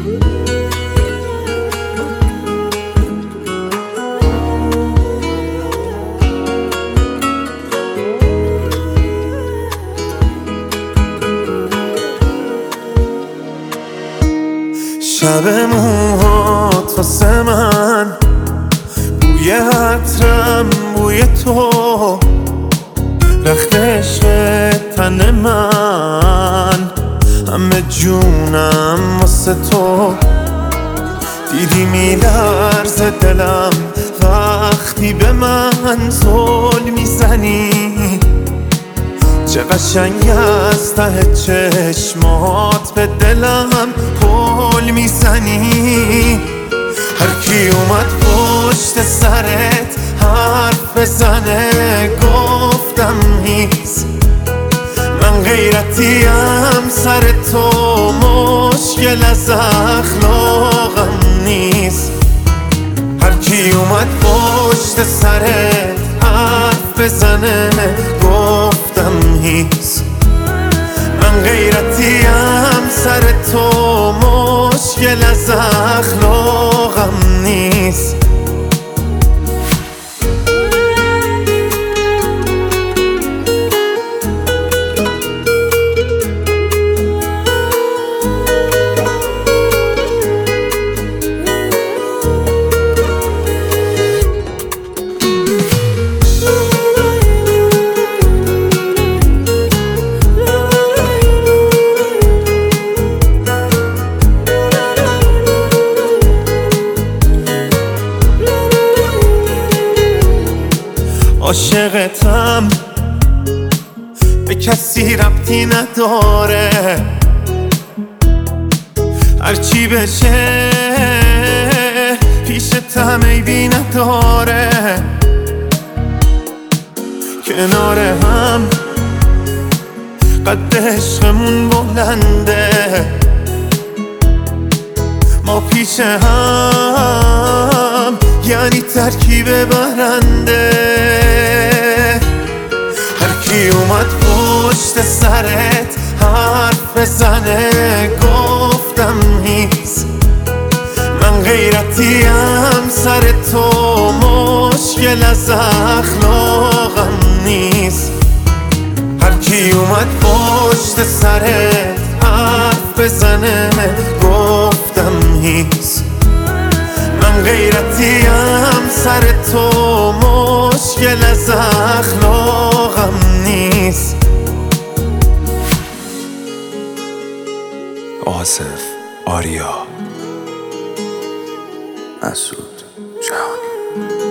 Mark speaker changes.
Speaker 1: شب موهات واسه من بوی عطرم بوی تو، رخت عشق تن من همه جونم واسه تو. دیدی میلرزه دلم وقتی به من زل میزنی، چه قشنگ از ته چشمات به دلم پل میزنی. هر کی اومد پشت سرت حرف بزنه گفتم نیست، من غیرتیم سر تو مشکل از اخلاقم نیست. هر کی اومد پشت سرت حرف بزنه گفتم نیست، من غیرتیم سر تو مشکل از اخلاقم نیست. عاشقتم به کسی ربطی نداره، هرچی بشه پیشتم عیبی نداره. کنار هم قد عشقمون بلنده، ما پیش هم یعنی ترکیب برنده. هر کی اومد پشت سرت حرف بزنه گفتم نیست، من غیرتیم سر تو مشکل از اخلاقم نیست. هر کی اومد پشت سرت حرف بزنه گفتم نیست، من غیرتیم سر تو مشکل از اخلاقم نیست.
Speaker 2: آصف آریا، مسعود جهانی.